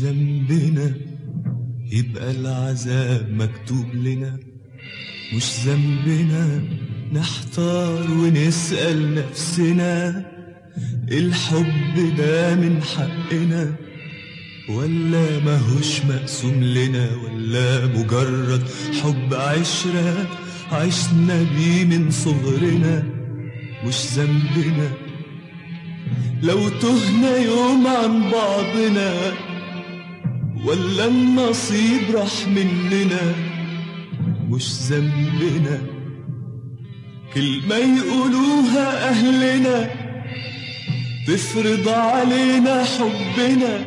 ذنبنا يبقى العذاب مكتوب لنا، مش ذنبنا نحتار ونسأل نفسنا الحب ده من حقنا ولا ماهوش مقسوم لنا، ولا مجرد حب عشرة عشنا بيه من صغرنا. مش ذنبنا لو تهنا يوم عن بعضنا ولا النصيب راح مننا. مش ذنبنا كلمة يقولوها أهلنا تفرض علينا حبنا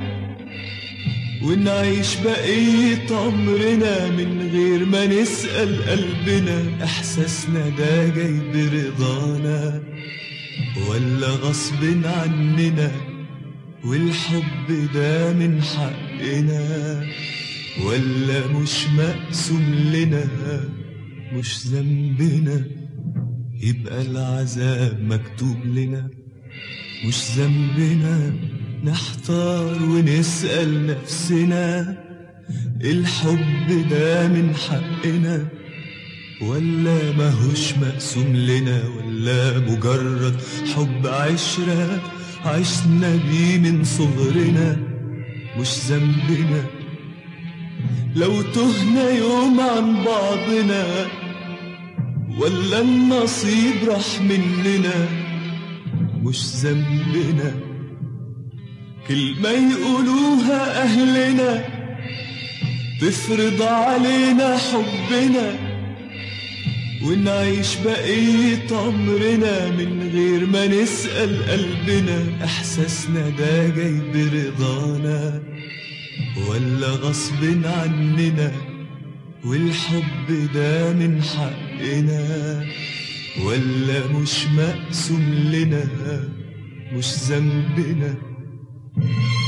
ونعيش بقية عمرنا من غير ما نسأل قلبنا إحساسنا ده جاي برضانا ولا غصب عننا، والحب ده من حقنا ولا مش مقسوم لنا. مش ذنبنا يبقى العذاب مكتوب لنا، مش ذنبنا نحتار ونسأل نفسنا الحب ده من حقنا ولا ماهوش مقسوم لنا، ولا مجرد حب عشرة عشنا بيه من صغرنا. مش ذنبنا لو تهنا يوم عن بعضنا ولا النصيب راح مننا. مش ذنبنا كلمة يقولوها أهلنا تفرض علينا حبنا ونعيش بقية عمرنا من غير ما نسأل قلبنا إحساسنا ده جاي برضانا ولا غصب عننا، والحب ده من حقنا ولا مش مقسوم لنا. مش ذنبنا